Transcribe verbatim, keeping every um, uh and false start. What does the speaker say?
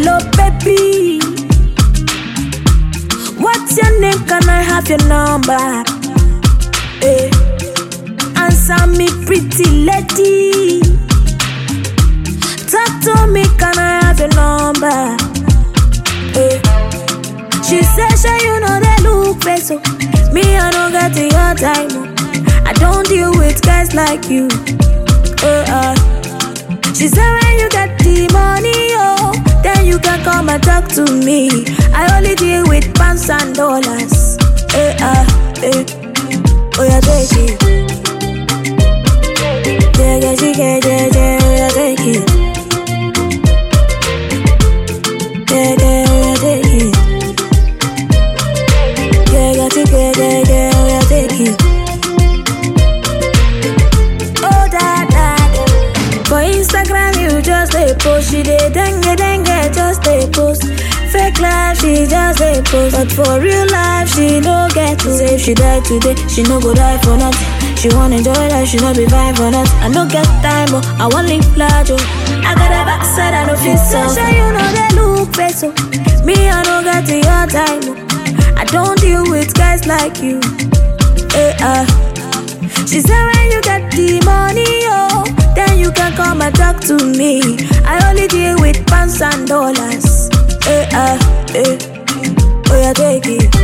Hello, baby. What's your name? Can I have your number? Hey. Answer me, pretty lady. Talk to me, can I have your number? Hey. She said, sure you know they look peso. Me, I don't get to your time. I don't deal with guys like you. Uh, uh. She said when you get the money, oh, then you can come and talk to me. I only deal with pounds and dollars. Eh, uh, eh. Oh, yeah, take it. Yeah, yeah, she get, yeah, yeah, oh, yeah, take it. Yeah, yeah, oh, yeah, take it. Yeah, yeah, she get, yeah, yeah, oh, yeah, take it. For Instagram, you just a post. She dey dengue dengue, just a post. Fake life, she just a post. But for real life, she no get to. Say if she die today, she no go die for nothing. She want enjoy life, she no be fine for nothing. I no get time, but I want live large. Oh. I got a backside, I no feel so. Sure you know they look peso. Me, I no get to your time. Oh. I don't deal with guys like you. Eh, uh. She said when you get the money, oh, then you can come and talk to me. I only deal with pounds and dollars. Eh, uh, eh. Oh, yeah, take it.